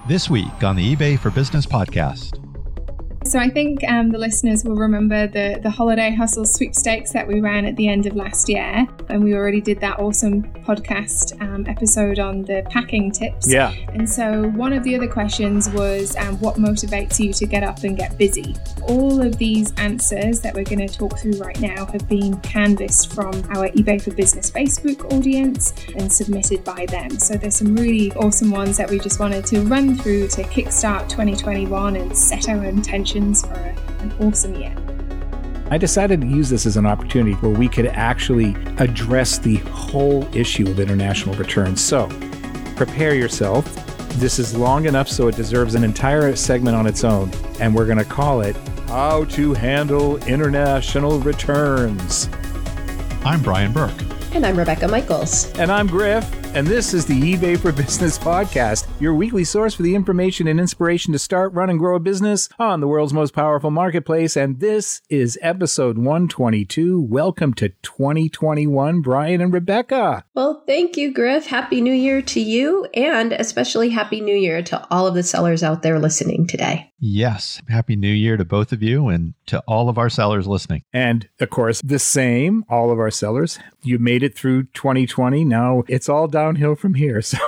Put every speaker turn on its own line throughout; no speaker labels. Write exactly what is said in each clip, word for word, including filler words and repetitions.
This week on the eBay for Business podcast.
So I think um, the listeners will remember the, the Holiday Hustle sweepstakes that we ran at the end of last year. And we already did that awesome podcast um, episode on the packing tips.
Yeah.
And so one of the other questions was, um, what motivates you to get up and get busy? All of these answers that we're going to talk through right now have been canvassed from our eBay for Business Facebook audience and submitted by them. So there's some really awesome ones that we just wanted to run through to kickstart twenty twenty-one and set our intentions for an awesome year.
I decided to use this as an opportunity where we could actually address the whole issue of international returns. So prepare yourself. This is long enough so it deserves an entire segment on its own, and we're going to call it How to Handle International Returns.
I'm Brian Burke.
And I'm Rebecca Michaels.
And I'm Griff. And this is the eBay for Business podcast, your weekly source for the information and inspiration to start, run, and grow a business on the world's most powerful marketplace. And this is episode one twenty-two. Welcome to twenty twenty-one, Brian and Rebecca.
Well, thank you, Griff. Happy New Year to you, and especially Happy New Year to all of the sellers out there listening today.
Yes. Happy New Year to both of you and to all of our sellers listening.
And of course, the same, all of our sellers. You made it through twenty twenty. Now it's all downhill from here. So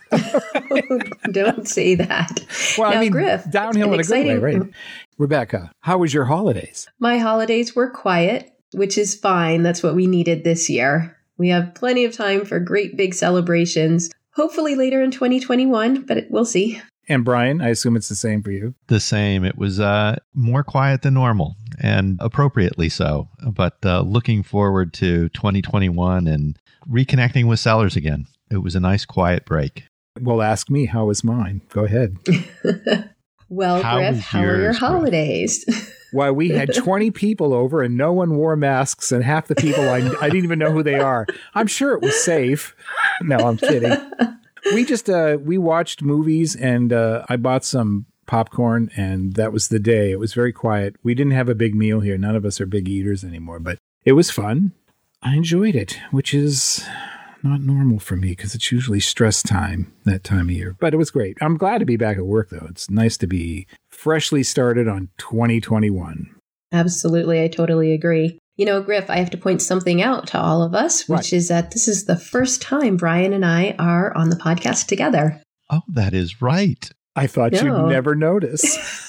don't say that.
Well,
now,
I mean,
Griff,
downhill in a good way, right? Rebecca, how was your holidays?
My holidays were quiet, which is fine. That's what we needed this year. We have plenty of time for great big celebrations, hopefully later in twenty twenty-one, but we'll see.
And Brian, I assume it's the same for you.
The same. It was uh, more quiet than normal, and appropriately so. But uh, looking forward to twenty twenty-one and reconnecting with sellers again. It was a nice quiet break.
Well, ask me, how was mine? Go ahead.
Well,
How
Griff,
was
how are your
yours,
holidays?
Why, we had twenty people over and no one wore masks, and half the people, I, I didn't even know who they are. I'm sure it was safe. No, I'm kidding. We just, uh, we watched movies, and uh, I bought some popcorn, and that was the day. It was very quiet. We didn't have a big meal here. None of us are big eaters anymore, but it was fun. I enjoyed it, which is not normal for me because it's usually stress time that time of year. But it was great. I'm glad to be back at work, though. It's nice to be freshly started on twenty twenty-one.
Absolutely. I totally agree. You know, Griff, I have to point something out to all of us, which
Right.
is that this is the first time Brian and I are on the podcast together.
Oh, that is right.
I thought
No.
you'd never notice.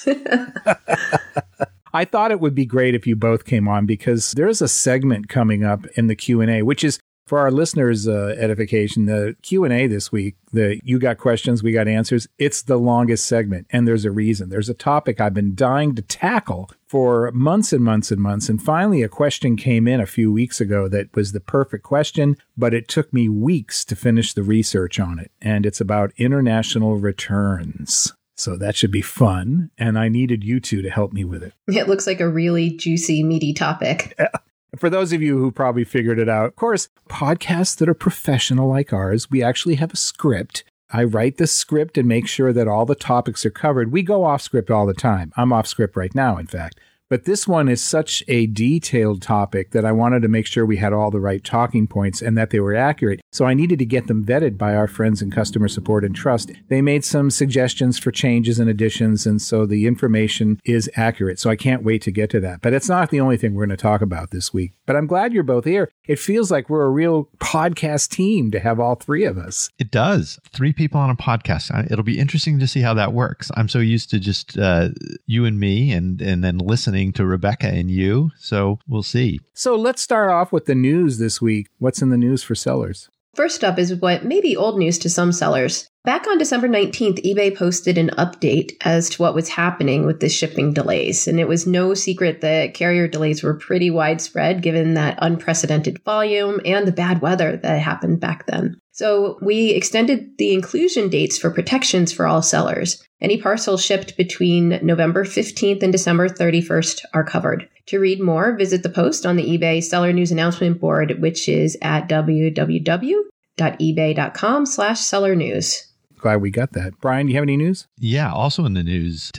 I thought it would be great if you both came on because there's a segment coming up in the Q and A, which is for our listeners' uh, edification, the Q and A this week, the You Got Questions, We Got Answers, it's the longest segment, and there's a reason. There's a topic I've been dying to tackle for months and months and months, and finally a question came in a few weeks ago that was the perfect question, but it took me weeks to finish the research on it, and it's about international returns. So that should be fun, and I needed you two to help me with it.
It looks like a really juicy, meaty topic.
For those of you who probably figured it out, of course, podcasts that are professional like ours, we actually have a script. I write the script and make sure that all the topics are covered. We go off script all the time. I'm off script right now, in fact. But this one is such a detailed topic that I wanted to make sure we had all the right talking points and that they were accurate. So I needed to get them vetted by our friends in customer support and trust. They made some suggestions for changes and additions, and so the information is accurate. So I can't wait to get to that. But it's not the only thing we're going to talk about this week. But I'm glad you're both here. It feels like we're a real podcast team to have all three of us.
It does. Three people on a podcast. I- It'll be interesting to see how that works. I'm so used to just uh, you and me and, and then listening to Rebecca and you. So we'll see.
So let's start off with the news this week. What's in the news for sellers?
First up is what may be old news to some sellers. Back on December nineteenth, eBay posted an update as to what was happening with the shipping delays. And it was no secret that carrier delays were pretty widespread given that unprecedented volume and the bad weather that happened back then. So we extended the inclusion dates for protections for all sellers. Any parcels shipped between November fifteenth and December thirty-first are covered. To read more, visit the post on the eBay Seller News Announcement Board, which is at w w w dot ebay dot com slash seller news.
Glad we got that. Brian, do you have any news?
Yeah, also in the news today,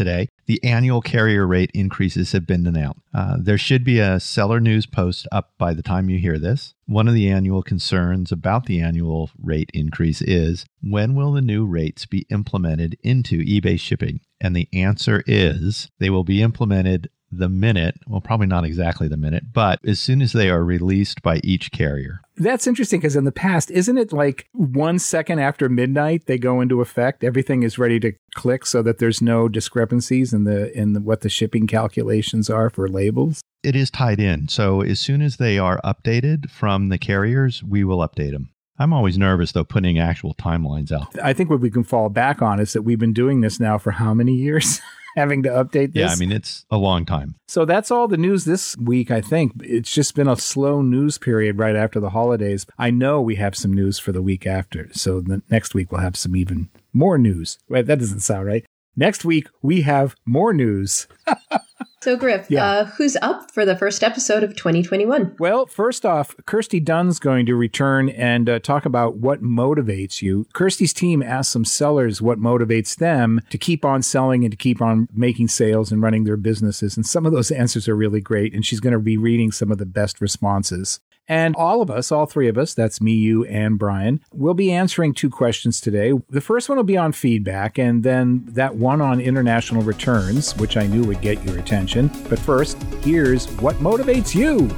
the annual carrier rate increases have been announced. Uh, there should be a seller news post up by the time you hear this. One of the annual concerns about the annual rate increase is, when will the new rates be implemented into eBay shipping? And the answer is, they will be implemented the minute, well, probably not exactly the minute, but as soon as they are released by each carrier.
That's interesting because in the past, isn't it like one second after midnight they go into effect? Everything is ready to click so that there's no discrepancies in the in the, what the shipping calculations are for labels?
It is tied in. So as soon as they are updated from the carriers, we will update them. I'm always nervous, though, putting actual timelines out.
I think what we can fall back on is that we've been doing this now for how many years? Having to update this?
Yeah, I mean, it's a long time.
So that's all the news this week, I think. It's just been a slow news period right after the holidays. I know we have some news for the week after. So the next week we'll have some even more news. Right? That doesn't sound right. Next week, we have more news.
So, Griff,
yeah.
uh, who's up for the first episode of twenty twenty-one?
Well, first off, Kirsty Dunn's going to return and uh, talk about what motivates you. Kirsty's team asked some sellers what motivates them to keep on selling and to keep on making sales and running their businesses. And some of those answers are really great. And she's going to be reading some of the best responses. And all of us, all three of us, that's me, you, and Brian, will be answering two questions today. The first one will be on feedback, and then that one on international returns, which I knew would get your attention. But first, here's what motivates you.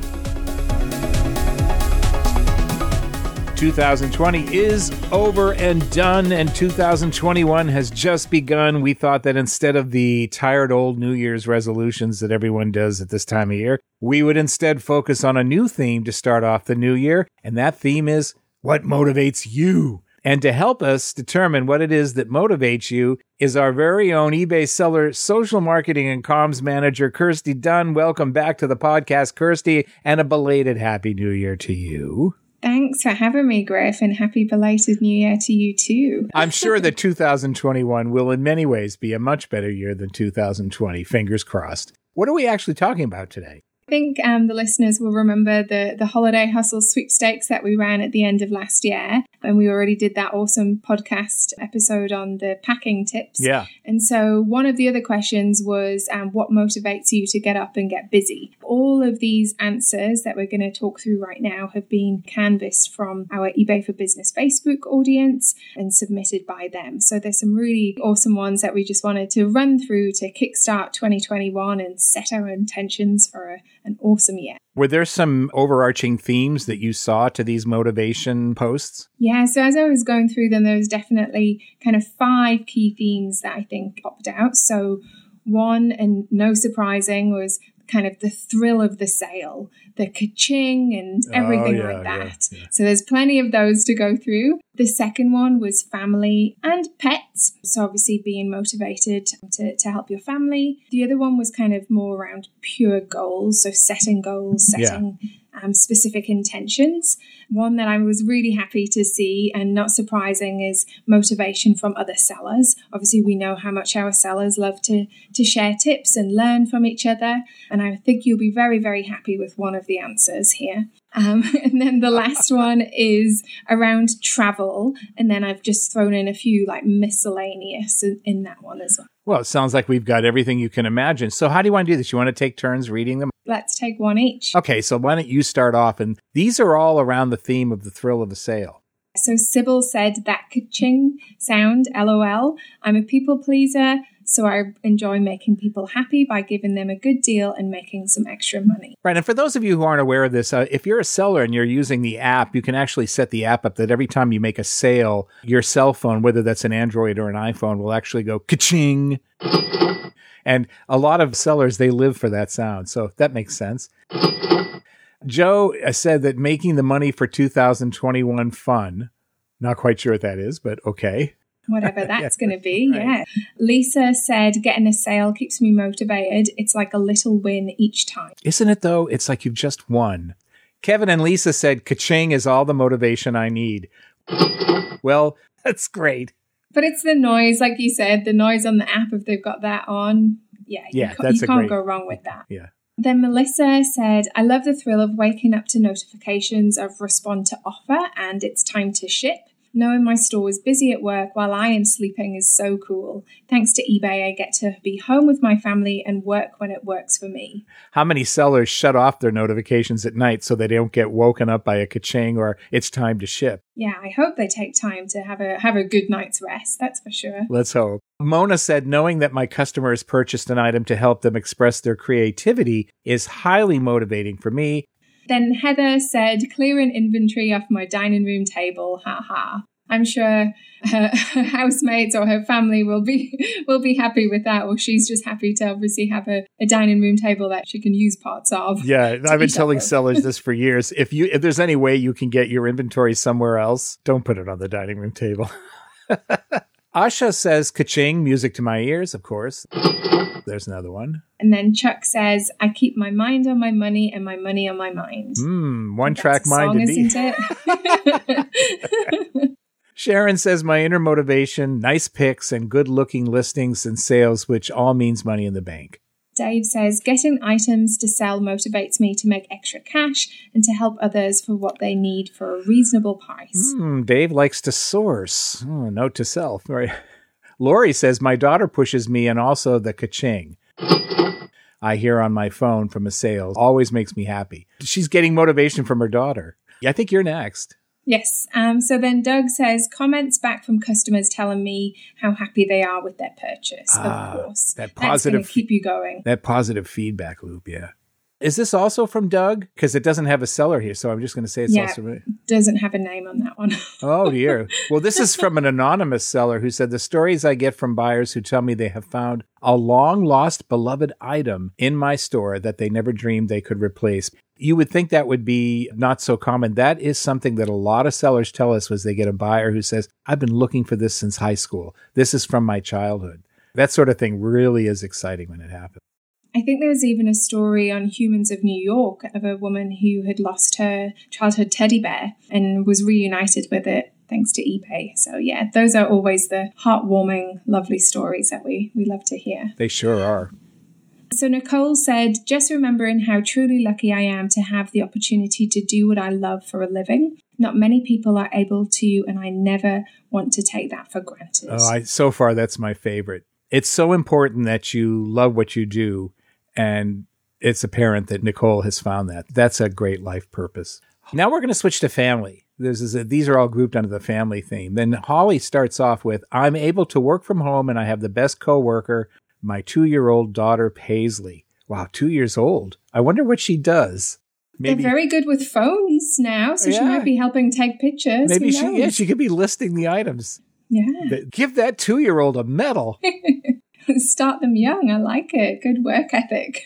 two thousand twenty is over and done, and two thousand twenty-one has just begun. We thought that instead of the tired old New Year's resolutions that everyone does at this time of year, we would instead focus on a new theme to start off the new year, and that theme is what motivates you. And to help us determine what it is that motivates you is our very own eBay seller social marketing and comms manager, Kirsty Dunn. Welcome back to the podcast, Kirsty, and a belated Happy New Year to you.
Thanks for having me, Griff, and happy belated New Year to you too.
I'm sure that two thousand twenty-one will in many ways be a much better year than two thousand twenty. Fingers crossed. What are we actually talking about today?
I think um, the listeners will remember the, the Holiday Hustle sweepstakes that we ran at the end of last year. And we already did that awesome podcast episode on the packing tips.
Yeah.
And so one of the other questions was, um, what motivates you to get up and get busy? All of these answers that we're going to talk through right now have been canvassed from our eBay for Business Facebook audience and submitted by them. So there's some really awesome ones that we just wanted to run through to kickstart twenty twenty-one and set our intentions for a, an awesome year.
Were there some overarching themes that you saw to these motivation posts?
Yeah, so as I was going through them, there was definitely kind of five key themes that I think popped out. So one, and no surprising, was kind of the thrill of the sale, the ka-ching and everything
oh, yeah,
like that.
Yeah, yeah.
So there's plenty of those to go through. The second one was family and pets. So obviously being motivated to, to help your family. The other one was kind of more around pure goals. So setting goals, setting yeah. um, specific intentions. One that I was really happy to see and not surprising is motivation from other sellers. Obviously, we know how much our sellers love to, to share tips and learn from each other. And I think you'll be very, very happy with one of the answers here. Um, and then the last one is around travel. And then I've just thrown in a few like miscellaneous in, in that one as well.
Well, it sounds like we've got everything you can imagine. So how do you want to do this? You want to take turns reading them?
Let's take one each.
Okay, so why don't you start off? And these are all around the theme of the thrill of a sale.
So Sybil said that ka-ching sound, LOL. I'm a people pleaser, so I enjoy making people happy by giving them a good deal and making some extra money.
Right. And for those of you who aren't aware of this, uh, if you're a seller and you're using the app, you can actually set the app up that every time you make a sale, your cell phone, whether that's an Android or an iPhone, will actually go ka-ching. And a lot of sellers, they live for that sound. So that makes sense. Joe said that making the money for two thousand twenty-one fun. Not quite sure what that is, but okay.
Whatever that's
yeah,
going to be,
right.
yeah. Lisa said, getting a sale keeps me motivated. It's like a little win each time.
Isn't it, though? It's like you've just won. Kevin and Lisa said, ka-ching is all the motivation I need. Well, that's great.
But it's the noise, like you said, the noise on the app, if they've got that on. Yeah,
yeah
you, ca-
that's
you
a
can't
great,
go wrong with that.
Yeah.
Then Melissa said, I love the thrill of waking up to notifications of respond to offer and it's time to ship. Knowing my store is busy at work while I am sleeping is so cool. Thanks to eBay, I get to be home with my family and work when it works for me.
How many sellers shut off their notifications at night so they don't get woken up by a ka-ching or it's time to ship?
Yeah, I hope they take time to have a have a good night's rest, that's for sure.
Let's hope. Mona said, knowing that my customer has purchased an item to help them express their creativity is highly motivating for me.
Then Heather said, clearing inventory off my dining room table, haha. I'm sure her, her housemates or her family will be will be happy with that, or she's just happy to obviously have a, a dining room table that she can use parts of.
Yeah, I've been telling sellers this for years. If you if there's any way you can get your inventory somewhere else, don't put it on the dining room table. Asha says, ka-ching, music to my ears, of course. There's another one.
And then Chuck says, I keep my mind on my money and my money on my mind.
Hmm, one track mind indeed.
Isn't it?
Sharon says, my inner motivation, nice picks and good looking listings and sales, which all means money in the bank.
Dave says, getting items to sell motivates me to make extra cash and to help others for what they need for a reasonable price.
Hmm, Dave likes to source. Oh, note to self. Right. Lori says, my daughter pushes me and also the ka-ching I hear on my phone from a sale always makes me happy. She's getting motivation from her daughter. I think you're next.
Yes. Um, so then Doug says, comments back from customers telling me how happy they are with their purchase,
ah,
of course.
That positive,
That's going to keep you going.
That positive feedback loop, yeah. Is this also from Doug? Because it doesn't have a seller here, so I'm just going to say it's
yeah,
also from...
doesn't have a name on that one.
Oh, dear. Well, this is from an anonymous seller who said, the stories I get from buyers who tell me they have found a long-lost beloved item in my store that they never dreamed they could replace. You would think that would be not so common. That is something that a lot of sellers tell us was they get a buyer who says, I've been looking for this since high school. This is from my childhood. That sort of thing really is exciting when it happens.
I think there was even a story on Humans of New York of a woman who had lost her childhood teddy bear and was reunited with it thanks to eBay. So yeah, those are always the heartwarming, lovely stories that we, we love to hear.
They sure are.
So Nicole said, just remembering how truly lucky I am to have the opportunity to do what I love for a living. Not many people are able to, and I never want to take that for granted.
Oh, I, so far, that's my favorite. It's so important that you love what you do. And it's apparent that Nicole has found that. That's a great life purpose. Now we're going to switch to family. This is a, these are all grouped under the family theme. Then Holly starts off with, I'm able to work from home and I have the best coworker, my two-year-old daughter, Paisley. Wow, two years old. I wonder what she does.
Maybe, They're very good with phones now, so yeah. She might be helping take pictures.
Maybe she, yeah, she could be listing the items.
Yeah.
Give that two-year-old a medal.
Start them young. I like it. Good work ethic.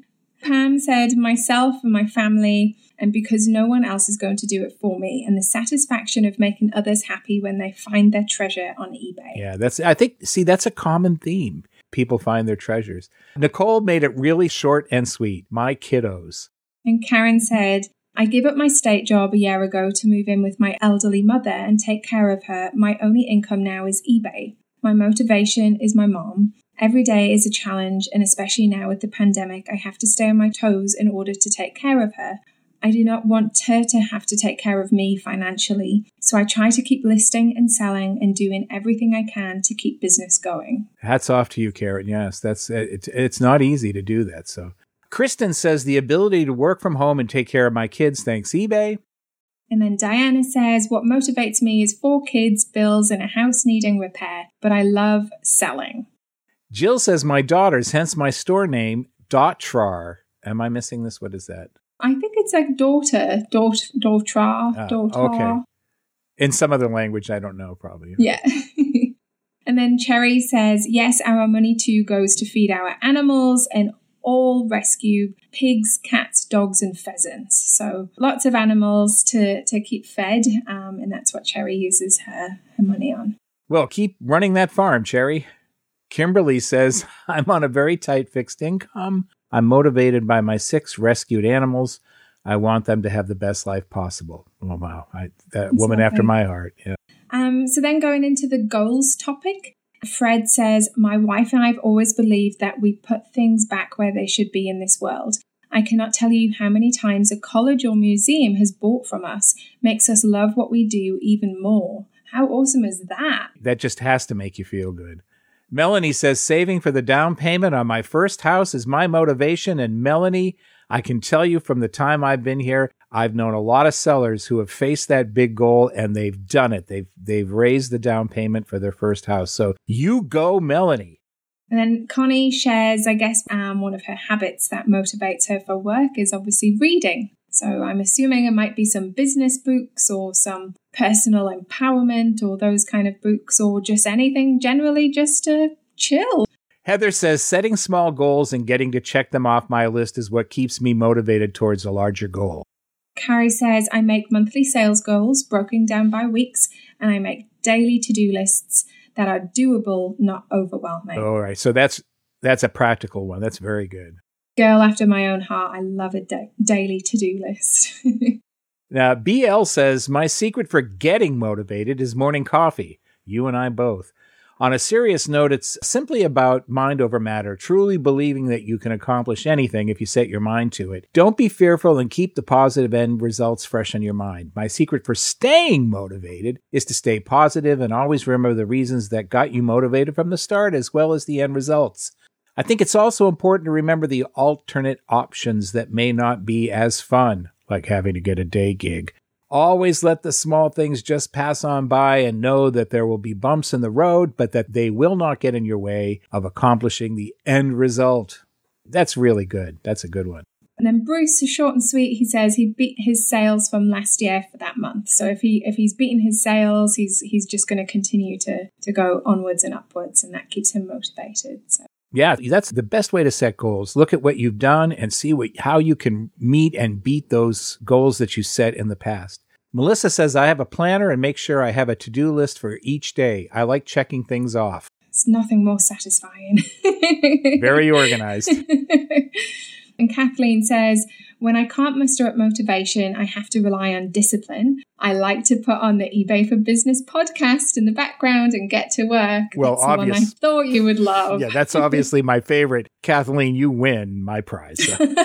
Pam said, myself and my family, and because no one else is going to do it for me, and the satisfaction of making others happy when they find their treasure on eBay.
Yeah, that's, I think, see, that's a common theme. People find their treasures. Nicole made it really short and sweet. My kiddos.
And Karen said, I gave up my state job a year ago to move in with my elderly mother and take care of her. My only income now is eBay. My motivation is my mom. Every day is a challenge, and especially now with the pandemic, I have to stay on my toes in order to take care of her. I do not want her to have to take care of me financially, so I try to keep listing and selling and doing everything I can to keep business going.
Hats off to you, Karen. Yes, that's it, it's not easy to do that. So, Kristen says the ability to work from home and take care of my kids, thanks eBay.
And then Diana says, what motivates me is four kids, bills, and a house needing repair, but I love selling.
Jill says, my daughters, hence my store name, Daughtrar. Am I missing this? What is that?
I think it's like daughter, daughter, Daughtrar,
oh,
daughter.
Okay. In some other language, I don't know, probably.
Yeah. And then Cherry says, yes, our money too goes to feed our animals and all rescue pigs, cats, dogs, and pheasants. So lots of animals to, to keep fed, um, and that's what Cherry uses her, her money on.
Well, keep running that farm, Cherry. Kimberly says, I'm on a very tight fixed income. I'm motivated by my six rescued animals. I want them to have the best life possible. Oh, wow. I, that exactly. Woman after my heart. Yeah.
Um, so then going into the goals topic, Fred says, my wife and I have always believed that we put things back where they should be in this world. I cannot tell you how many times a college or museum has bought from us, makes us love what we do even more. How awesome is that?
That just has to make you feel good. Melanie says, saving for the down payment on my first house is my motivation. And Melanie, I can tell you from the time I've been here, I've known a lot of sellers who have faced that big goal and they've done it. They've they've raised the down payment for their first house. So you go, Melanie.
And then Connie shares, I guess, um, one of her habits that motivates her for work is obviously reading. So I'm assuming it might be some business books or some personal empowerment or those kind of books, or just anything generally just to chill.
Heather says, setting small goals and getting to check them off my list is what keeps me motivated towards a larger goal.
Carrie says, I make monthly sales goals broken down by weeks, and I make daily to-do lists that are doable, not overwhelming.
All right. So that's that's a practical one. That's very good.
Girl after my own heart. I love a da- daily to-do list.
Now, B L says, my secret for getting motivated is morning coffee. You and I both. On a serious note, it's simply about mind over matter, truly believing that you can accomplish anything if you set your mind to it. Don't be fearful and keep the positive end results fresh on your mind. My secret for staying motivated is to stay positive and always remember the reasons that got you motivated from the start as well as the end results. I think it's also important to remember the alternate options that may not be as fun, like having to get a day gig. Always let the small things just pass on by and know that there will be bumps in the road, but that they will not get in your way of accomplishing the end result. That's really good. That's a good one.
And then Bruce, short and sweet, he says he beat his sales from last year for that month. So if he if he's beaten his sales, he's he's just going to continue to to go onwards and upwards, and that keeps him motivated. So.
Yeah, that's the best way to set goals. Look at what you've done and see what how you can meet and beat those goals that you set in the past. Melissa says, I have a planner and make sure I have a to-do list for each day. I like checking things off.
It's nothing more satisfying.
Very organized.
And Kathleen says, when I can't muster up motivation, I have to rely on discipline. I like to put on the eBay for Business podcast in the background and get to work.
Well,
that's
obvious.
The one I thought you would love.
Yeah, that's obviously my favorite. Kathleen, you win my prize.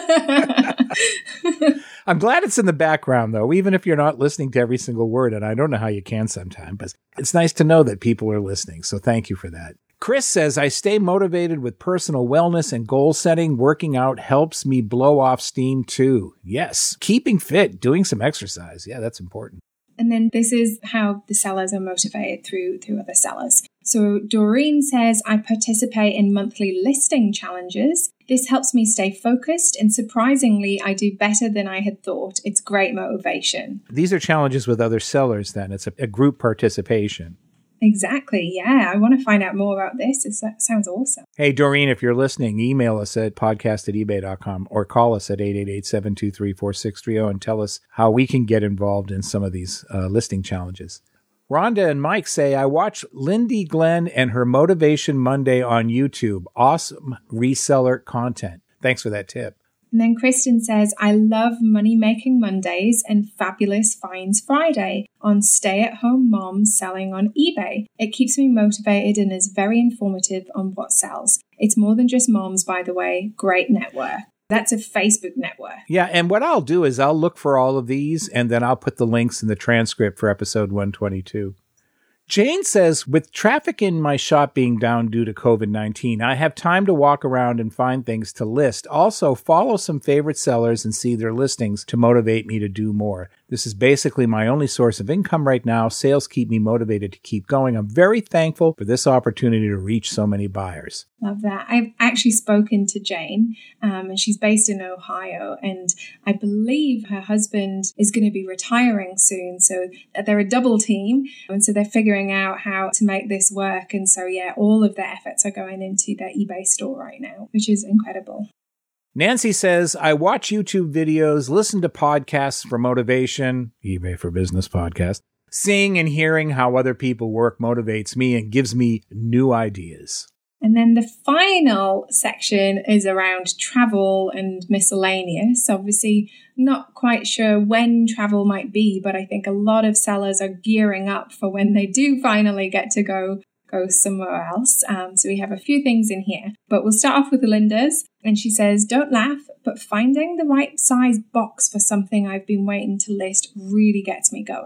I'm glad it's in the background, though, even if you're not listening to every single word. And I don't know how you can sometimes, but it's nice to know that people are listening. So thank you for that. Chris says, I stay motivated with personal wellness and goal setting. Working out helps me blow off steam too. Yes. Keeping fit, doing some exercise. Yeah, that's important.
And then this is how the sellers are motivated through, through other sellers. So Doreen says, I participate in monthly listing challenges. This helps me stay focused, and surprisingly, I do better than I had thought. It's great motivation.
These are challenges with other sellers then. It's a, a group participation.
Exactly. Yeah. I want to find out more about this. It's, that sounds awesome.
Hey, Doreen, if you're listening, email us at podcast at ebay dot com or call us at eight eight eight, seven two three, four six three zero and tell us how we can get involved in some of these uh, listing challenges. Rhonda and Mike say, I watch Lindy Glenn and her Motivation Monday on YouTube. Awesome reseller content. Thanks for that tip.
And then Kristen says, I love Money Making Mondays and Fabulous Finds Friday on stay-at-home moms selling on eBay. It keeps me motivated and is very informative on what sells. It's more than just moms, by the way. Great network. That's a Facebook network.
Yeah, and what I'll do is I'll look for all of these, and then I'll put the links in the transcript for episode one twenty-two. Jane says, with traffic in my shop being down due to covid nineteen, I have time to walk around and find things to list. Also, follow some favorite sellers and see their listings to motivate me to do more. This is basically my only source of income right now. Sales keep me motivated to keep going. I'm very thankful for this opportunity to reach so many buyers.
Love that. I've actually spoken to Jane, um, and she's based in Ohio, and I believe her husband is going to be retiring soon. So they're a double team, and so they're figuring out how to make this work. And so, yeah, all of their efforts are going into their eBay store right now, which is incredible.
Nancy says, I watch YouTube videos, listen to podcasts for motivation, eBay for Business podcast. Seeing and hearing how other people work motivates me and gives me new ideas.
And then the final section is around travel and miscellaneous. Obviously, not quite sure when travel might be, but I think a lot of sellers are gearing up for when they do finally get to go go somewhere else. Um, so we have a few things in here, but we'll start off with Linda's. And she says, don't laugh, but finding the right size box for something I've been waiting to list really gets me going.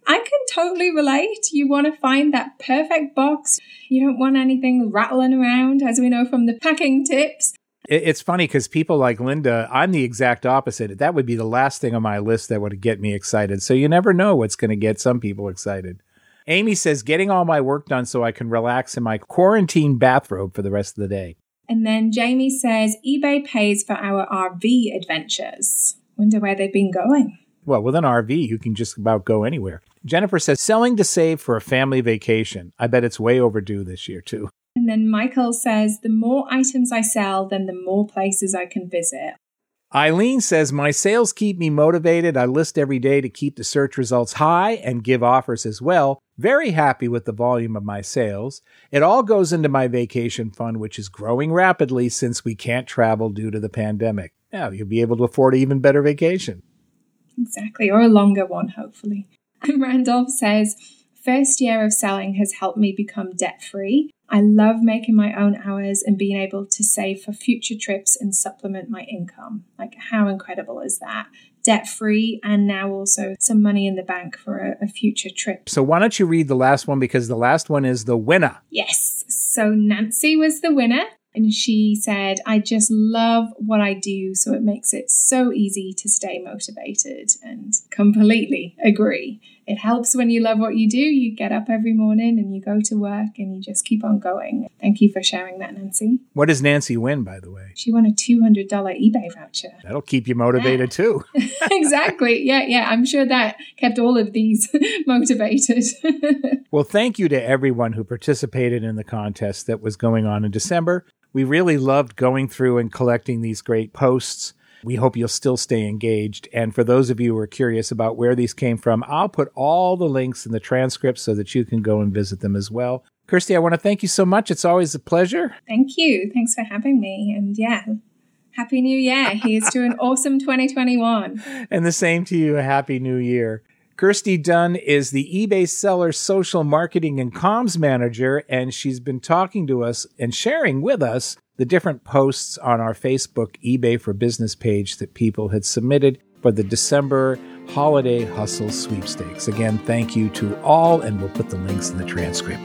I can totally relate. You want to find that perfect box. You don't want anything rattling around, as we know from the packing tips.
It's funny because people like Linda, I'm the exact opposite. That would be the last thing on my list that would get me excited. So you never know what's going to get some people excited. Amy says, getting all my work done so I can relax in my quarantine bathrobe for the rest of the day.
And then Jamie says, eBay pays for our R V adventures. Wonder where they've been going.
Well, with an R V, you can just about go anywhere. Jennifer says, selling to save for a family vacation. I bet it's way overdue this year, too.
And then Michael says, the more items I sell, then the more places I can visit.
Eileen says, my sales keep me motivated. I list every day to keep the search results high and give offers as well. Very happy with the volume of my sales. It all goes into my vacation fund, which is growing rapidly since we can't travel due to the pandemic. Now you'll be able to afford an even better vacation.
Exactly, or a longer one, hopefully. And Randolph says, first year of selling has helped me become debt-free. I love making my own hours and being able to save for future trips and supplement my income. Like, how incredible is that? Debt-free and now also some money in the bank for a, a future trip.
So why don't you read the last one, because the last one is the winner.
Yes. So Nancy was the winner. And she said, I just love what I do, so it makes it so easy to stay motivated, and completely agree. It helps when you love what you do. You get up every morning and you go to work and you just keep on going. Thank you for sharing that, Nancy.
What does Nancy win, by the way?
She won a two hundred dollars eBay voucher.
That'll keep you motivated, yeah. too.
Exactly. Yeah, yeah. I'm sure that kept all of these motivated.
Well, thank you to everyone who participated in the contest that was going on in December. We really loved going through and collecting these great posts. We hope you'll still stay engaged. And for those of you who are curious about where these came from, I'll put all the links in the transcript so that you can go and visit them as well. Kirsty, I want to thank you so much. It's always a pleasure.
Thank you. Thanks for having me. And yeah, Happy New Year. Here's to an awesome twenty twenty-one.
And the same to you. A Happy New Year. Kirsty Dunn is the eBay Seller Social Marketing and Comms Manager, and she's been talking to us and sharing with us the different posts on our Facebook eBay for Business page that people had submitted for the December Holiday Hustle Sweepstakes. Again, thank you to all, and we'll put the links in the transcript.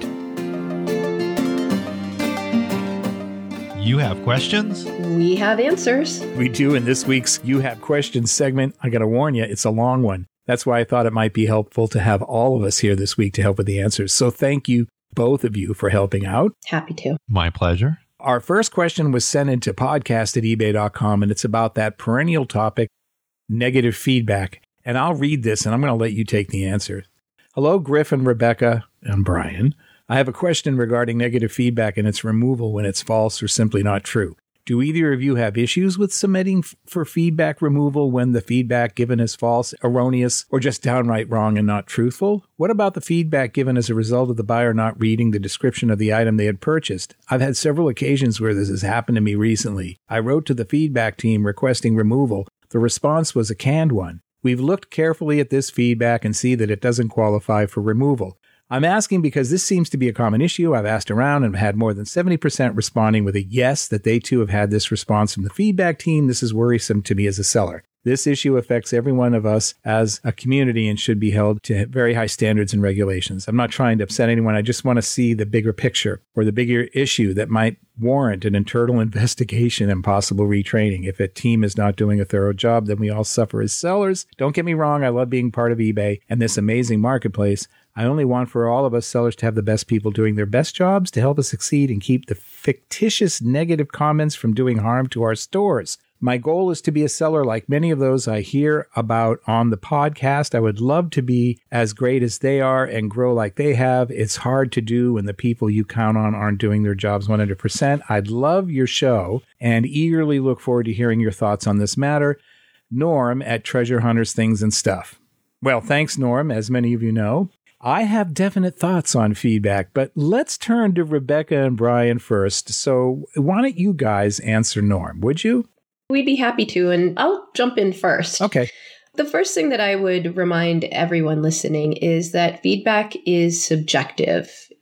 You have questions?
We have answers.
We do. In this week's You Have Questions segment, I got to warn you, it's a long one. That's why I thought it might be helpful to have all of us here this week to help with the answers. So thank you, both of you, for helping out.
Happy to.
My pleasure.
Our first question was sent into podcast at ebay dot com, and it's about that perennial topic, negative feedback. And I'll read this, and I'm going to let you take the answer. Hello, Griffin, Rebecca, and Brian. I have a question regarding negative feedback and its removal when it's false or simply not true. Do either of you have issues with submitting f- for feedback removal when the feedback given is false, erroneous, or just downright wrong and not truthful? What about the feedback given as a result of the buyer not reading the description of the item they had purchased? I've had several occasions where this has happened to me recently. I wrote to the feedback team requesting removal. The response was a canned one. We've looked carefully at this feedback and see that it doesn't qualify for removal. I'm asking because this seems to be a common issue. I've asked around and had more than seventy percent responding with a yes, that they too have had this response from the feedback team. This is worrisome to me as a seller. This issue affects every one of us as a community and should be held to very high standards and regulations. I'm not trying to upset anyone. I just want to see the bigger picture or the bigger issue that might warrant an internal investigation and possible retraining. If a team is not doing a thorough job, then we all suffer as sellers. Don't get me wrong. I love being part of eBay and this amazing marketplace. I only want for all of us sellers to have the best people doing their best jobs to help us succeed and keep the fictitious negative comments from doing harm to our stores. My goal is to be a seller like many of those I hear about on the podcast. I would love to be as great as they are and grow like they have. It's hard to do when the people you count on aren't doing their jobs one hundred percent. I'd love your show and eagerly look forward to hearing your thoughts on this matter. Norm at Treasure Hunters Things and Stuff. Well, thanks, Norm, as many of you know. I have definite thoughts on feedback, but let's turn to Rebecca and Brian first. So why don't you guys answer Norm, would you?
We'd be happy to, and I'll jump in first.
Okay.
The first thing that I would remind everyone listening is that feedback is subjective.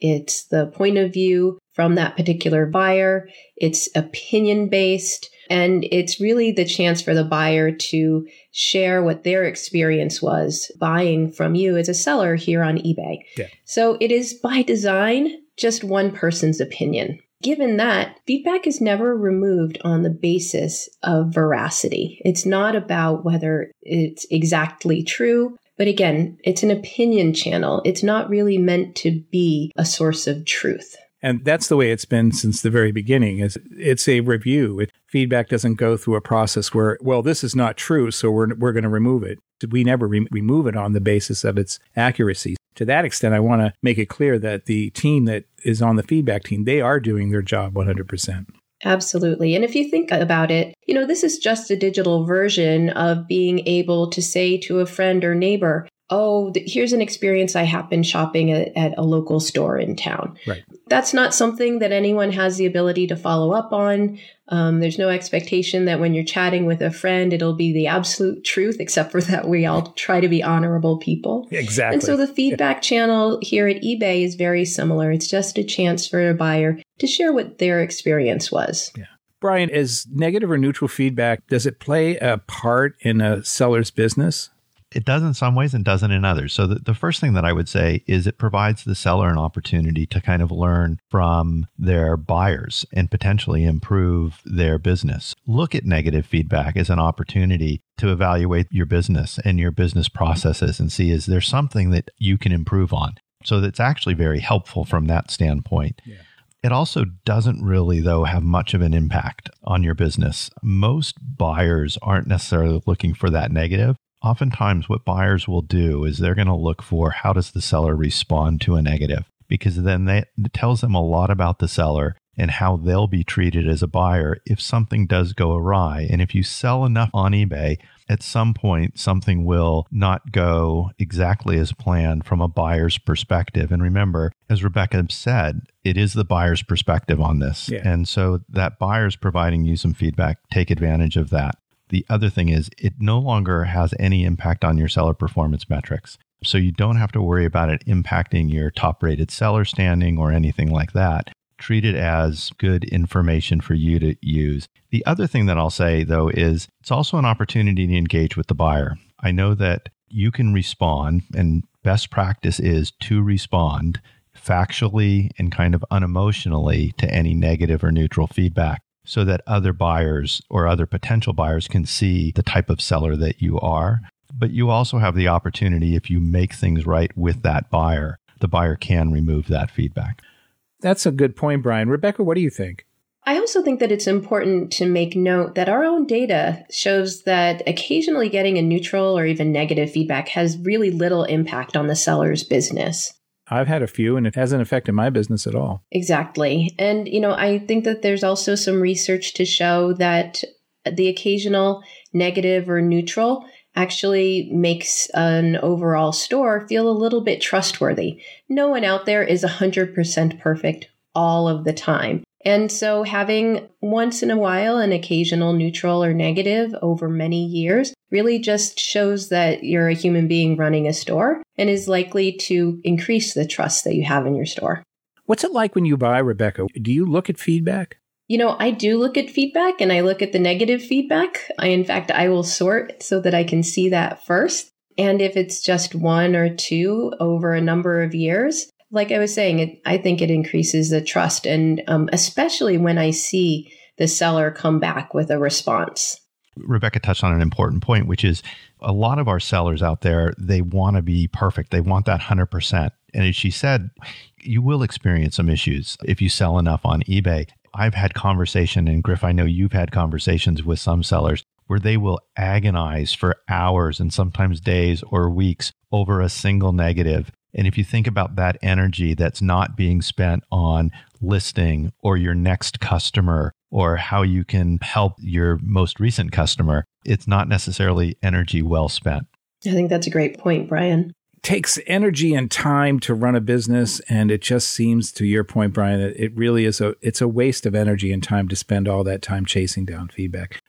It's the point of view from that particular buyer. It's opinion-based. And it's really the chance for the buyer to share what their experience was buying from you as a seller here on eBay.
Yeah.
So it is by design just one person's opinion. Given that, feedback is never removed on the basis of veracity. It's not about whether it's exactly true. But again, it's an opinion channel. It's not really meant to be a source of truth.
And that's the way it's been since the very beginning. Is it's a review. It, feedback doesn't go through a process where, well, this is not true, so we're we're going to remove it. We never re- remove it on the basis of its accuracy. To that extent, I want to make it clear that the team that is on the feedback team, they are doing their job one hundred percent.
Absolutely. And if you think about it, you know, this is just a digital version of being able to say to a friend or neighbor, oh, th- here's an experience I happened shopping at, at a local store in town.
Right.
That's not something that anyone has the ability to follow up on. Um, there's no expectation that when you're chatting with a friend, it'll be the absolute truth, except for that we all try to be honorable people.
Exactly.
And so the feedback channel here at eBay is very similar. It's just a chance for a buyer to share what their experience was.
Yeah. Brian, is negative or neutral feedback, does it play a part in a seller's business?
It does in some ways and doesn't in others. So the, the first thing that I would say is it provides the seller an opportunity to kind of learn from their buyers and potentially improve their business. Look at negative feedback as an opportunity to evaluate your business and your business processes and see, is there something that you can improve on? So that's actually very helpful from that standpoint. Yeah. It also doesn't really, though, have much of an impact on your business. Most buyers aren't necessarily looking for that negative. Oftentimes what buyers will do is they're going to look for how does the seller respond to a negative, because then that tells them a lot about the seller and how they'll be treated as a buyer if something does go awry. And if you sell enough on eBay, at some point, something will not go exactly as planned from a buyer's perspective. And remember, as Rebecca said, it is the buyer's perspective on this. Yeah. And so that buyer's providing you some feedback. Take advantage of that. The other thing is it no longer has any impact on your seller performance metrics. So you don't have to worry about it impacting your top rated seller standing or anything like that. Treat it as good information for you to use. The other thing that I'll say, though, is it's also an opportunity to engage with the buyer. I know that you can respond, and best practice is to respond factually and kind of unemotionally to any negative or neutral feedback, so that other buyers or other potential buyers can see the type of seller that you are. But you also have the opportunity, if you make things right with that buyer, the buyer can remove that feedback.
That's a good point, Brian. Rebecca, what do you think?
I also think that it's important to make note that our own data shows that occasionally getting a neutral or even negative feedback has really little impact on the seller's business.
I've had a few, and it hasn't affected my business at all.
Exactly. And, you know, I think that there's also some research to show that the occasional negative or neutral actually makes an overall store feel a little bit trustworthy. No one out there is one hundred percent perfect all of the time. And so having once in a while an occasional neutral or negative over many years really just shows that you're a human being running a store and is likely to increase the trust that you have in your store.
What's it like when you buy, Rebecca? Do you look at feedback?
You know, I do look at feedback, and I look at the negative feedback. I, in fact, I will sort so that I can see that first. And if it's just one or two over a number of years, like I was saying, it, I think it increases the trust, and um, especially when I see the seller come back with a response.
Rebecca touched on an important point, which is a lot of our sellers out there, they want to be perfect. They want that one hundred percent. And as she said, you will experience some issues if you sell enough on eBay. I've had conversation, and Griff, I know you've had conversations with some sellers where they will agonize for hours and sometimes days or weeks over a single negative. And if you think about that energy that's not being spent on listing or your next customer or how you can help your most recent customer, it's not necessarily energy well spent.
I think that's a great point, Brian.
It takes energy and time to run a business, and it just seems, to your point, Brian, that it really is a it's a waste of energy and time to spend all that time chasing down feedback.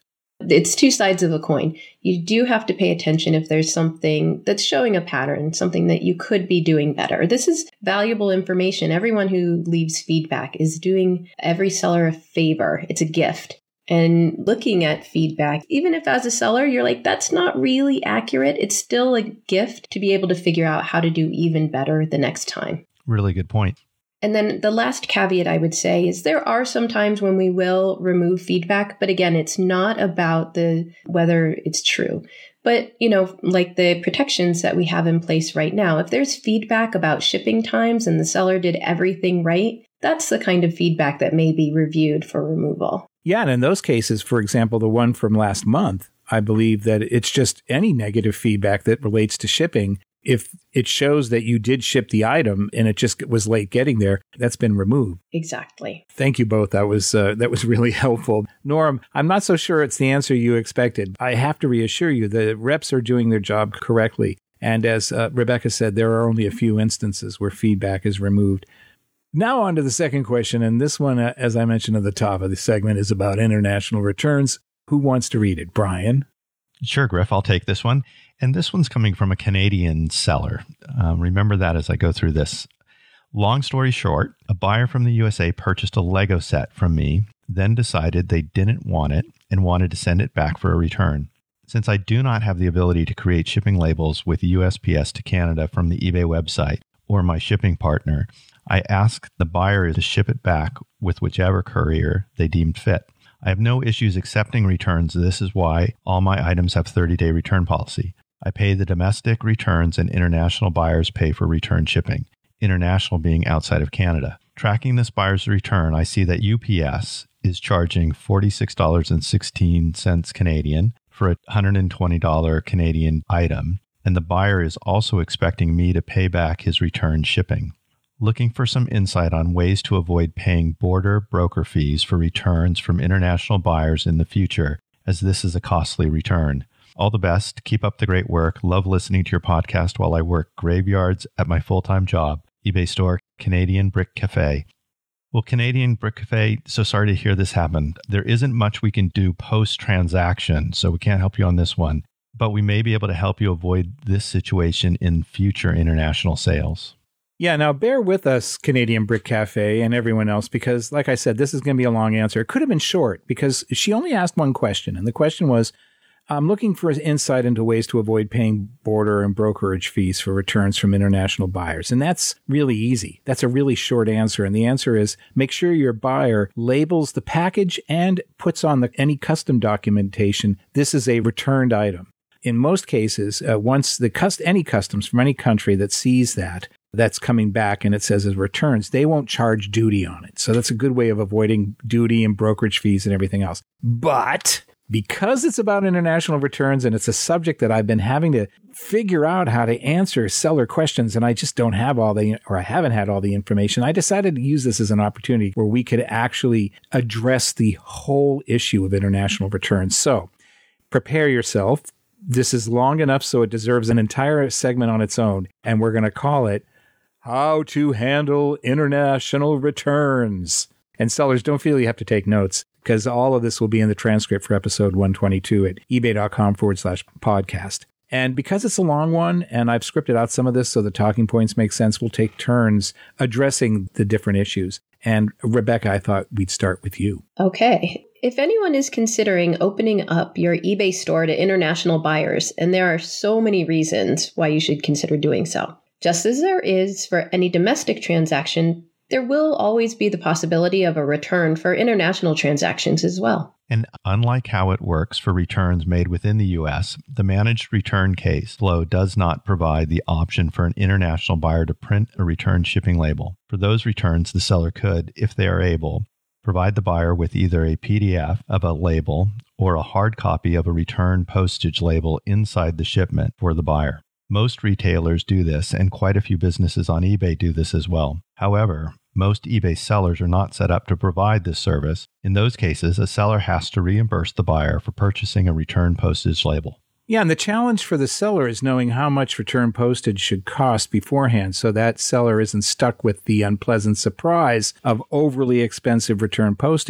It's two sides of a coin. You do have to pay attention if there's something that's showing a pattern, something that you could be doing better. This is valuable information. Everyone who leaves feedback is doing every seller a favor. It's a gift. And looking at feedback, even if as a seller, you're like, that's not really accurate, it's still a gift to be able to figure out how to do even better the next time.
Really good point.
And then the last caveat I would say is there are some times when we will remove feedback, but again, it's not about the whether it's true. But, you know, like the protections that we have in place right now, if there's feedback about shipping times and the seller did everything right, that's the kind of feedback that may be reviewed for removal.
Yeah, and in those cases, for example, the one from last month, I believe that it's just any negative feedback that relates to shipping. If it shows that you did ship the item and it just was late getting there, that's been removed.
Exactly.
Thank you both. That was uh, that was really helpful. Norm, I'm not so sure it's the answer you expected. I have to reassure you the reps are doing their job correctly. And as uh, Rebecca said, there are only a few instances where feedback is removed. Now on to the second question, and this one, uh, as I mentioned at the top of the segment, is about international returns. Who wants to read it? Brian?
Sure, Griff, I'll take this one. And this one's coming from a Canadian seller. Um, remember that as I go through this. Long story short, a buyer from the U S A purchased a Lego set from me, then decided they didn't want it and wanted to send it back for a return. Since I do not have the ability to create shipping labels with U S P S to Canada from the eBay website or my shipping partner, I asked the buyer to ship it back with whichever courier they deemed fit. I have no issues accepting returns. This is why all my items have thirty-day return policy. I pay the domestic returns and international buyers pay for return shipping, international being outside of Canada. Tracking this buyer's return, I see that U P S is charging forty-six dollars and sixteen cents Canadian for a one hundred twenty dollars Canadian item, and the buyer is also expecting me to pay back his return shipping. Looking for some insight on ways to avoid paying border broker fees for returns from international buyers in the future, as this is a costly return. All the best. Keep up the great work. Love listening to your podcast while I work graveyards at my full-time job. eBay store, Canadian Brick Cafe. Well, Canadian Brick Cafe, so sorry to hear this happen. There isn't much we can do post-transaction, so we can't help you on this one. But we may be able to help you avoid this situation in future international sales.
Yeah, now bear with us, Canadian Brick Cafe and everyone else, because like I said, this is going to be a long answer. It could have been short because she only asked one question. And the question was, I'm looking for insight into ways to avoid paying border and brokerage fees for returns from international buyers. And that's really easy. That's a really short answer. And the answer is make sure your buyer labels the package and puts on the, any custom documentation. This is a returned item. In most cases, uh, once the cust- any customs from any country that sees that, that's coming back and it says as returns, they won't charge duty on it. So that's a good way of avoiding duty and brokerage fees and everything else. But because it's about international returns and it's a subject that I've been having to figure out how to answer seller questions and I just don't have all the, or I haven't had all the information, I decided to use this as an opportunity where we could actually address the whole issue of international returns. So prepare yourself. This is long enough so it deserves an entire segment on its own, and we're going to call it How to Handle International Returns. And sellers, don't feel you have to take notes because all of this will be in the transcript for episode one twenty-two at ebay.com forward slash podcast. And because it's a long one and I've scripted out some of this so the talking points make sense, we'll take turns addressing the different issues. And Rebecca, I thought we'd start with you.
Okay. If anyone is considering opening up your eBay store to international buyers, and there are so many reasons why you should consider doing so, just as there is for any domestic transaction, there will always be the possibility of a return for international transactions as well.
And unlike how it works for returns made within the U S, the managed return case flow does not provide the option for an international buyer to print a return shipping label. For those returns, the seller could, if they are able, provide the buyer with either a P D F of a label or a hard copy of a return postage label inside the shipment for the buyer. Most retailers do this, and quite a few businesses on eBay do this as well. However, most eBay sellers are not set up to provide this service. In those cases, a seller has to reimburse the buyer for purchasing a return postage label.
Yeah, and the challenge for the seller is knowing how much return postage should cost beforehand so that seller isn't stuck with the unpleasant surprise of overly expensive return postage.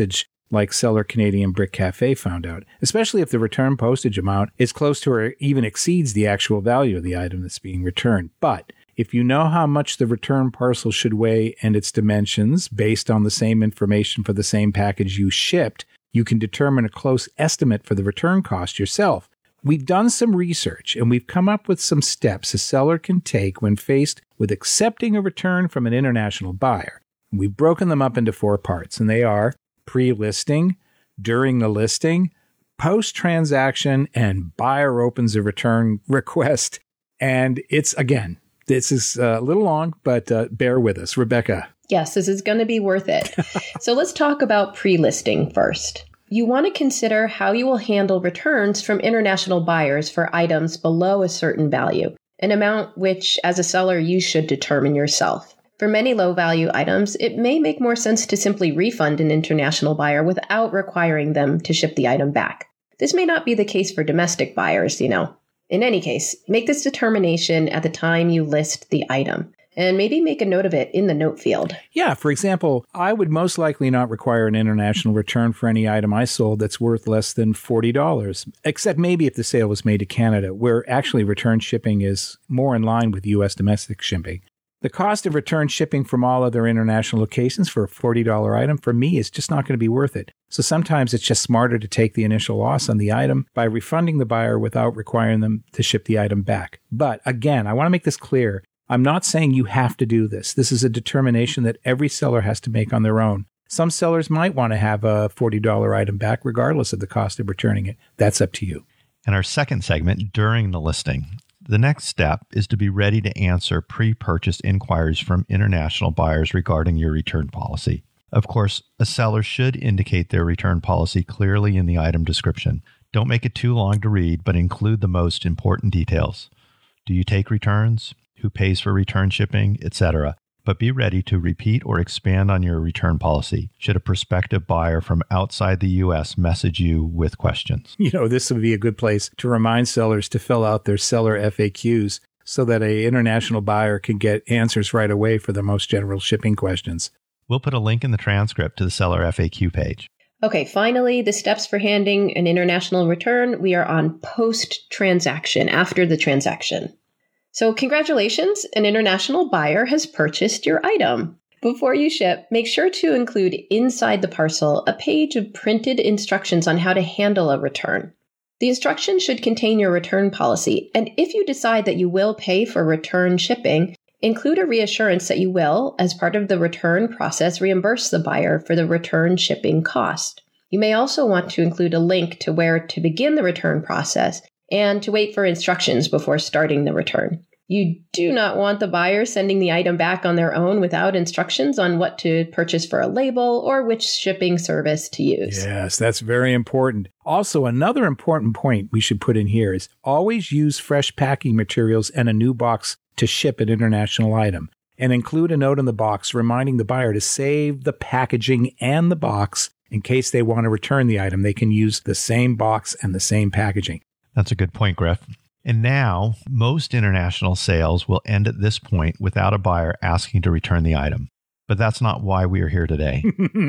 like Seller Canadian Brick Cafe found out, especially if the return postage amount is close to or even exceeds the actual value of the item that's being returned. But if you know how much the return parcel should weigh and its dimensions based on the same information for the same package you shipped, you can determine a close estimate for the return cost yourself. We've done some research and we've come up with some steps a seller can take when faced with accepting a return from an international buyer. We've broken them up into four parts, and they are pre-listing, during the listing, post-transaction, and buyer opens a return request. And it's, again, this is a little long, but uh, bear with us. Rebecca.
Yes, this is going to be worth it. So let's talk about pre-listing first. You want to consider how you will handle returns from international buyers for items below a certain value, an amount which, as a seller, you should determine yourself. For many low-value items, it may make more sense to simply refund an international buyer without requiring them to ship the item back. This may not be the case for domestic buyers, you know. In any case, make this determination at the time you list the item, and maybe make a note of it in the note field.
Yeah, for example, I would most likely not require an international return for any item I sold that's worth less than forty dollars, except maybe if the sale was made to Canada, where actually return shipping is more in line with U S domestic shipping. The cost of return shipping from all other international locations for a forty dollars item, for me, is just not going to be worth it. So sometimes it's just smarter to take the initial loss on the item by refunding the buyer without requiring them to ship the item back. But again, I want to make this clear. I'm not saying you have to do this. This is a determination that every seller has to make on their own. Some sellers might want to have a forty dollars item back regardless of the cost of returning it. That's up to you.
And our second segment, during the listing. The next step is to be ready to answer pre-purchase inquiries from international buyers regarding your return policy. Of course, a seller should indicate their return policy clearly in the item description. Don't make it too long to read, but include the most important details. Do you take returns? Who pays for return shipping, et cetera. But be ready to repeat or expand on your return policy should a prospective buyer from outside the U S message you with questions.
You know, this would be a good place to remind sellers to fill out their seller F A Qs so that an international buyer can get answers right away for the most general shipping questions.
We'll put a link in the transcript to the seller F A Q page.
Okay, finally, the steps for handing an international return. We are on post-transaction, after the transaction. So congratulations, an international buyer has purchased your item. Before you ship, make sure to include inside the parcel a page of printed instructions on how to handle a return. The instructions should contain your return policy, and if you decide that you will pay for return shipping, include a reassurance that you will, as part of the return process, reimburse the buyer for the return shipping cost. You may also want to include a link to where to begin the return process and to wait for instructions before starting the return. You do not want the buyer sending the item back on their own without instructions on what to purchase for a label or which shipping service to use.
Yes, that's very important. Also, another important point we should put in here is always use fresh packing materials and a new box to ship an international item, and include a note in the box reminding the buyer to save the packaging and the box in case they want to return the item. They can use the same box and the same packaging.
That's a good point, Griff. And now, most international sales will end at this point without a buyer asking to return the item. But that's not why we are here today.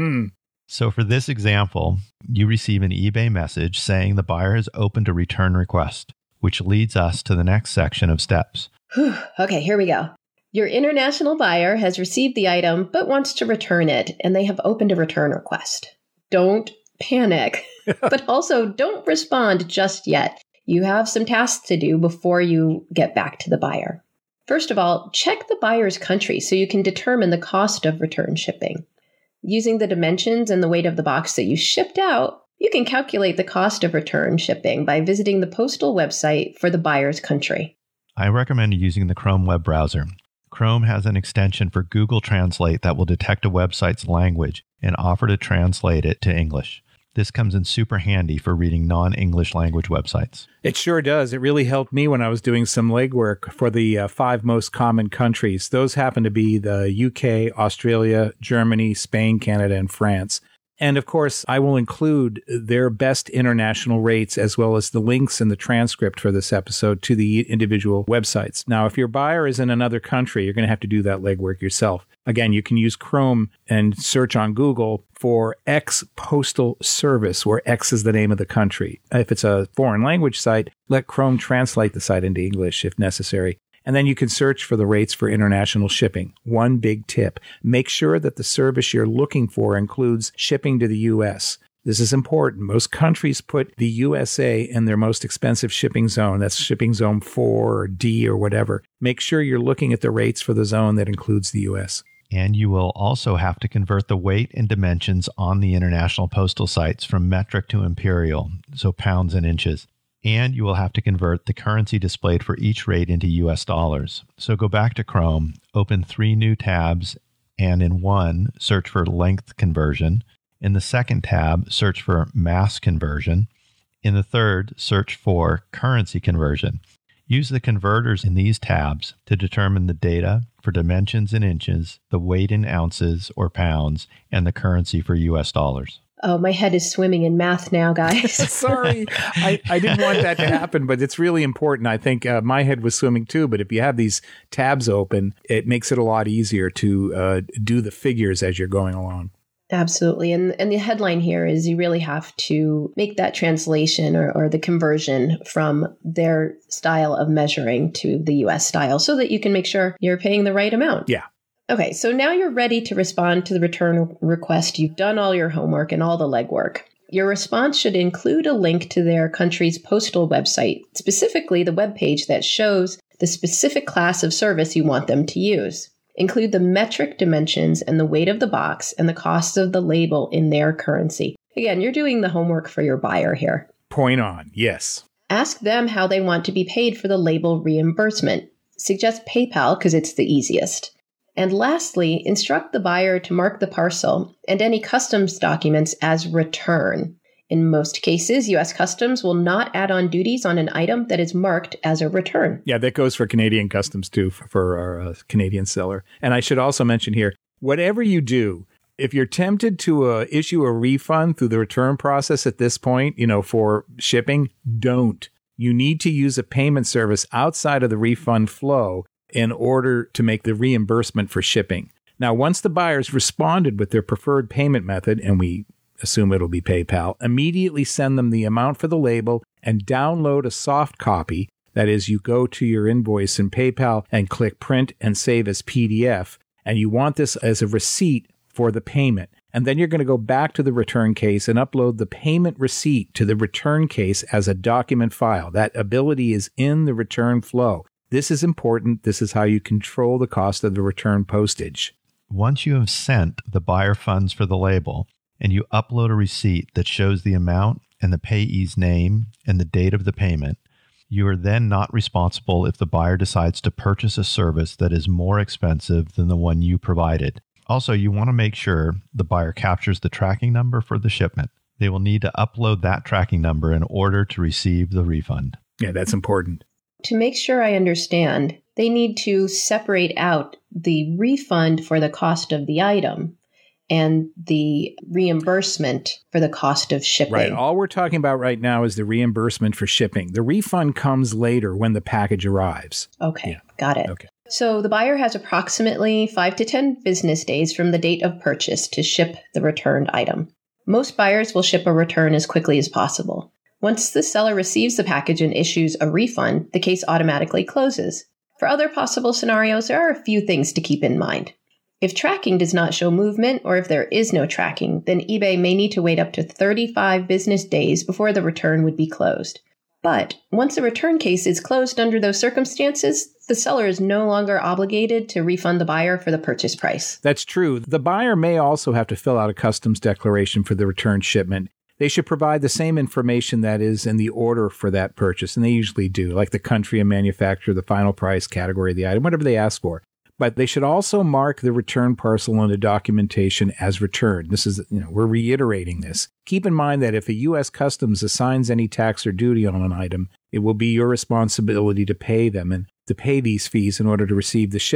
So for this example, you receive an eBay message saying the buyer has opened a return request, which leads us to the next section of steps.
Okay, here we go. Your international buyer has received the item but wants to return it, and they have opened a return request. Don't panic, but also don't respond just yet. You have some tasks to do before you get back to the buyer. First of all, check the buyer's country so you can determine the cost of return shipping. Using the dimensions and the weight of the box that you shipped out, you can calculate the cost of return shipping by visiting the postal website for the buyer's country.
I recommend using the Chrome web browser. Chrome has an extension for Google Translate that will detect a website's language and offer to translate it to English. This comes in super handy for reading non-English language websites.
It sure does. It really helped me when I was doing some legwork for the uh, five most common countries. Those happen to be the U K, Australia, Germany, Spain, Canada, and France. And of course, I will include their best international rates as well as the links in the transcript for this episode to the individual websites. Now, if your buyer is in another country, you're going to have to do that legwork yourself. Again, you can use Chrome and search on Google for X Postal Service, where X is the name of the country. If it's a foreign language site, let Chrome translate the site into English if necessary. And then you can search for the rates for international shipping. One big tip, make sure that the service you're looking for includes shipping to the U S. This is important. Most countries put the U S A in their most expensive shipping zone. That's shipping zone four or D or whatever. Make sure you're looking at the rates for the zone that includes the U S.
And you will also have to convert the weight and dimensions on the international postal sites from metric to imperial, so pounds and inches. And you will have to convert the currency displayed for each rate into U S dollars. So go back to Chrome, open three new tabs, and in one, search for length conversion. In the second tab, search for mass conversion. In the third, search for currency conversion. Use the converters in these tabs to determine the data for dimensions in inches, the weight in ounces or pounds, and the currency for U S dollars.
Oh, my head is swimming in math now, guys.
Sorry, I, I didn't want that to happen, but it's really important. I think uh, my head was swimming too, but if you have these tabs open, it makes it a lot easier to uh, do the figures as you're going along.
Absolutely. And and the headline here is you really have to make that translation or, or the conversion from their style of measuring to the U S style so that you can make sure you're paying the right amount.
Yeah.
Okay, so now you're ready to respond to the return request. You've done all your homework and all the legwork. Your response should include a link to their country's postal website, specifically the webpage that shows the specific class of service you want them to use. Include the metric dimensions and the weight of the box and the cost of the label in their currency. Again, you're doing the homework for your buyer here.
Point on, yes.
Ask them how they want to be paid for the label reimbursement. Suggest PayPal because it's the easiest. And lastly, instruct the buyer to mark the parcel and any customs documents as return. In most cases, U S Customs will not add on duties on an item that is marked as a return.
Yeah, that goes for Canadian Customs too, for, for our uh, Canadian seller. And I should also mention here, whatever you do, if you're tempted to uh, issue a refund through the return process at this point, you know, for shipping, don't. You need to use a payment service outside of the refund flow in order to make the reimbursement for shipping. Now, once the buyers responded with their preferred payment method, and we assume it'll be PayPal, immediately send them the amount for the label and download a soft copy. That is, you go to your invoice in PayPal and click print and save as P D F, and you want this as a receipt for the payment. And then you're going to go back to the return case and upload the payment receipt to the return case as a document file. That ability is in the return flow. This is important. This is how you control the cost of the return postage.
Once you have sent the buyer funds for the label and you upload a receipt that shows the amount and the payee's name and the date of the payment, you are then not responsible if the buyer decides to purchase a service that is more expensive than the one you provided. Also, you want to make sure the buyer captures the tracking number for the shipment. They will need to upload that tracking number in order to receive the refund.
Yeah, that's important.
To make sure I understand, they need to separate out the refund for the cost of the item and the reimbursement for the cost of shipping.
Right. All we're talking about right now is the reimbursement for shipping. The refund comes later when the package arrives.
Okay,
yeah.
Got it.
Okay.
So the buyer has approximately five to ten business days from the date of purchase to ship the returned item. Most buyers will ship a return as quickly as possible. Once the seller receives the package and issues a refund, the case automatically closes. For other possible scenarios, there are a few things to keep in mind. If tracking does not show movement, or if there is no tracking, then eBay may need to wait up to thirty-five business days before the return would be closed. But once the return case is closed under those circumstances, the seller is no longer obligated to refund the buyer for the purchase price.
That's true. The buyer may also have to fill out a customs declaration for the return shipment. They should provide the same information that is in the order for that purchase, and they usually do, like the country and manufacturer, the final price, category of the item, whatever they ask for. But they should also mark the return parcel on the documentation as returned. This is, you know, we're reiterating this. Keep in mind that if a U S Customs assigns any tax or duty on an item, it will be your responsibility to pay them and to pay these fees in order to receive the shipment.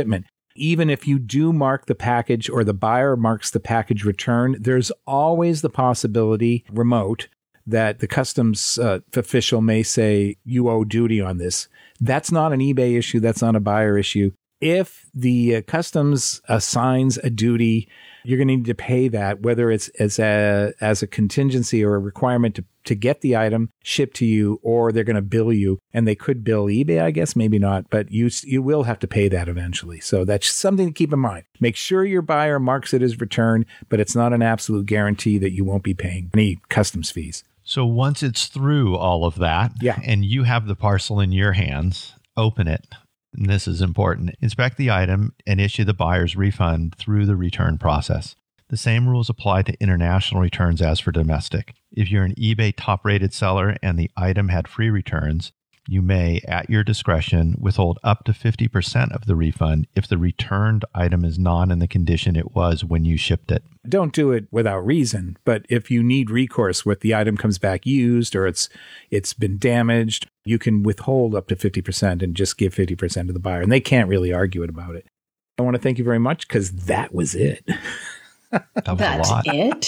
Even if you do mark the package or the buyer marks the package return, there's always the possibility, remote, that the customs uh, official may say you owe duty on this. That's not an eBay issue. That's not a buyer issue. If the uh, customs assigns a duty, you're going to need to pay that, whether it's as a as a contingency or a requirement to, to get the item shipped to you, or they're going to bill you. And they could bill eBay, I guess, maybe not, but you you will have to pay that eventually. So that's something to keep in mind. Make sure your buyer marks it as return, but it's not an absolute guarantee that you won't be paying any customs fees.
So once it's through all of that,
yeah.
and you have the parcel in your hands, open it. And this is important. Inspect the item and issue the buyer's refund through the return process. The same rules apply to international returns as for domestic. If you're an eBay top-rated seller and the item had free returns, you may, at your discretion, withhold up to fifty percent of the refund if the returned item is not in the condition it was when you shipped it.
Don't do it without reason, but if you need recourse with the item comes back used or it's it's been damaged, you can withhold up to fifty percent and just give fifty percent to the buyer, and they can't really argue it about it. I want to thank you very much because that was it.
That was
That's
a lot.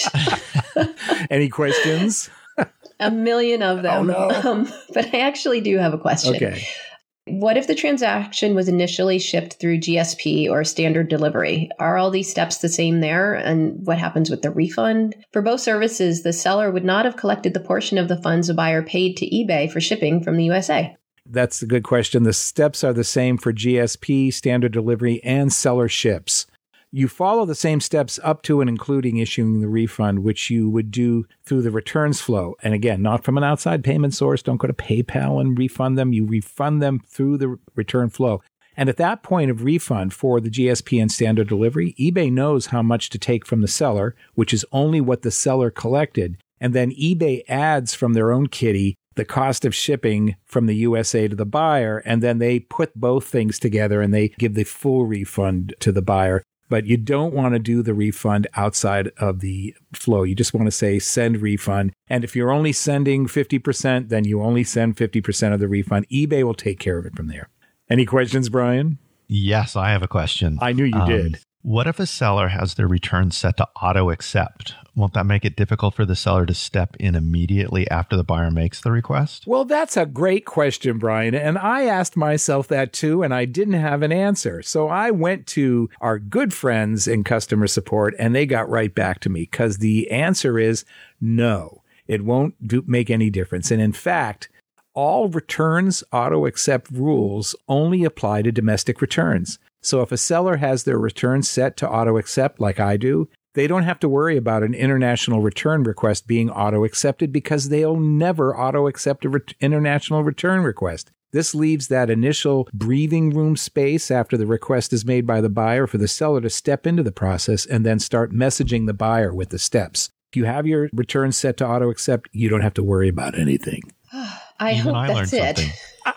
it.
Any questions?
A million of them.
Oh, no.
Um, but I actually do have a question.
Okay.
What if the transaction was initially shipped through G S P or standard delivery? Are all these steps the same there? And what happens with the refund? For both services, the seller would not have collected the portion of the funds a buyer paid to eBay for shipping from the U S A.
That's a good question. The steps are the same for G S P, standard delivery, and seller ships. You follow the same steps up to and including issuing the refund, which you would do through the returns flow. And again, not from an outside payment source. Don't go to PayPal and refund them. You refund them through the return flow. And at that point of refund for the G S P and standard delivery, eBay knows how much to take from the seller, which is only what the seller collected. And then eBay adds from their own kitty the cost of shipping from the U S A to the buyer. And then they put both things together and they give the full refund to the buyer. But you don't want to do the refund outside of the flow. You just want to say send refund. And if you're only sending fifty percent, then you only send fifty percent of the refund. eBay will take care of it from there. Any questions, Brian?
Yes, I have a question.
I knew you
Um,
did.
What if a seller has their return set to auto accept? Won't that make it difficult for the seller to step in immediately after the buyer makes the request?
Well, that's a great question, Brian. And I asked myself that too, and I didn't have an answer. So I went to our good friends in customer support, and they got right back to me because the answer is no, it won't do, make any difference. And in fact, all returns auto accept rules only apply to domestic returns. So if a seller has their return set to auto accept like I do, they don't have to worry about an international return request being auto accepted because they'll never auto accept an re- international return request. This leaves that initial breathing room space after the request is made by the buyer for the seller to step into the process and then start messaging the buyer with the steps. If you have your return set to auto accept, you don't have to worry about anything.
I
Even
hope
I
that's
learned
it.
something.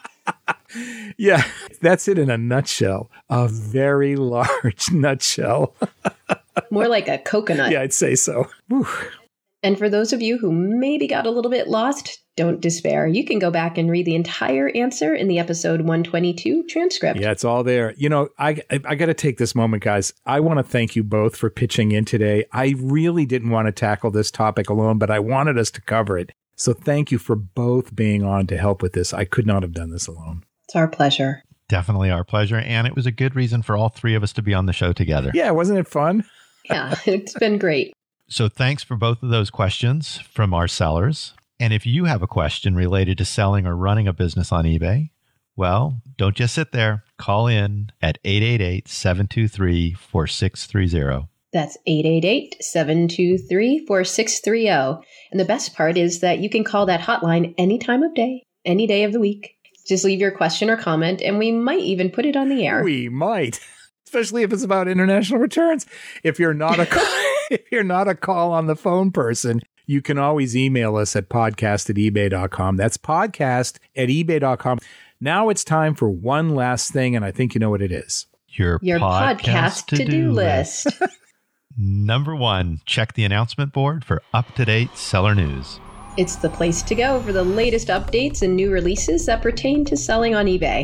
Yeah, that's it in a nutshell. A very large nutshell.
More like a coconut.
Yeah, I'd say so. Whew.
And for those of you who maybe got a little bit lost, don't despair. You can go back and read the entire answer in the episode one twenty-two transcript.
Yeah, it's all there. You know, I I, I got to take this moment, guys. I want to thank you both for pitching in today. I really didn't want to tackle this topic alone, but I wanted us to cover it. So thank you for both being on to help with this. I could not have done this alone.
It's our pleasure.
Definitely our pleasure. And it was a good reason for all three of us to be on the show together.
Yeah, wasn't it fun?
Yeah, it's been great.
So thanks for both of those questions from our sellers. And if you have a question related to selling or running a business on eBay, well, don't just sit there. Call in at eight eight eight, seven two three, four six three zero.
That's eight eight eight, seven two three, four six three zero. And the best part is that you can call that hotline any time of day, any day of the week. Just leave your question or comment, and we might even put it on the air.
We might, especially if it's about international returns. If you're not a call, if you're not a call on the phone person, you can always email us at podcast at ebay dot com. That's podcast at ebay dot com. Now it's time for one last thing, and I think you know what it is.
Your,
Your podcast,
podcast
to-do,
to-do
list.
list. Number one, check the announcement board for up-to-date seller news.
It's the place to go for the latest updates and new releases that pertain to selling on eBay.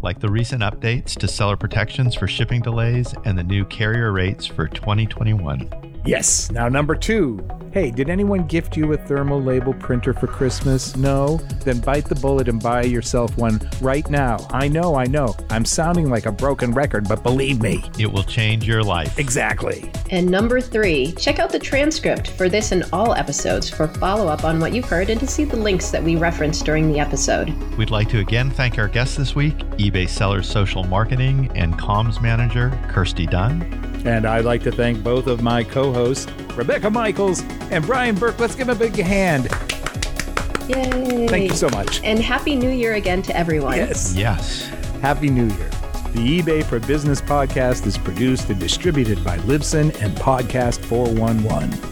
like the recent updates to seller protections for shipping delays and the new carrier rates for twenty twenty-one.
Yes. Now, number two. Hey, did anyone gift you a thermal label printer for Christmas? No? Then bite the bullet and buy yourself one right now. I know, I know. I'm sounding like a broken record, but believe me,
it will change your life.
Exactly.
And number three, check out the transcript for this and all episodes for follow-up on what you've heard and to see the links that we referenced during the episode.
We'd like to again thank our guests this week, eBay Sellers Social Marketing and Comms Manager, Kirsty Dunn.
And I'd like to thank both of my co-hosts, Rebecca Michaels and Brian Burke. Let's give them a big hand.
Yay.
Thank you so much.
And Happy New Year again to everyone.
Yes.
Yes.
Happy New Year. The eBay for Business podcast is produced and distributed by Libsyn and Podcast four one one.